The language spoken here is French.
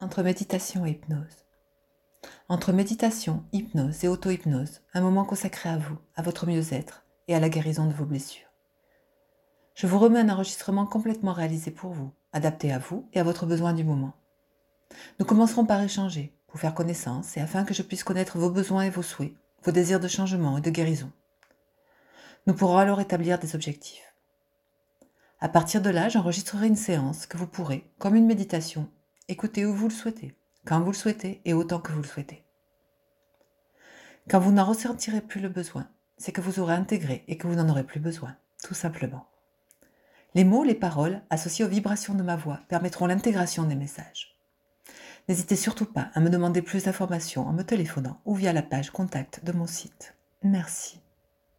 entre méditation et hypnose. Entre méditation, hypnose et auto-hypnose, un moment consacré à vous, à votre mieux-être et à la guérison de vos blessures. Je vous remets un enregistrement complètement réalisé pour vous, adapté à vous et à votre besoin du moment. Nous commencerons par échanger, pour faire connaissance et afin que je puisse connaître vos besoins et vos souhaits, vos désirs de changement et de guérison. Nous pourrons alors établir des objectifs. À partir de là, j'enregistrerai une séance que vous pourrez, comme une méditation, écouter où vous le souhaitez, quand vous le souhaitez et autant que vous le souhaitez. Quand vous n'en ressentirez plus le besoin, c'est que vous aurez intégré et que vous n'en aurez plus besoin, tout simplement. Les mots, les paroles, associés aux vibrations de ma voix, permettront l'intégration des messages. N'hésitez surtout pas à me demander plus d'informations en me téléphonant ou via la page contact de mon site. Merci.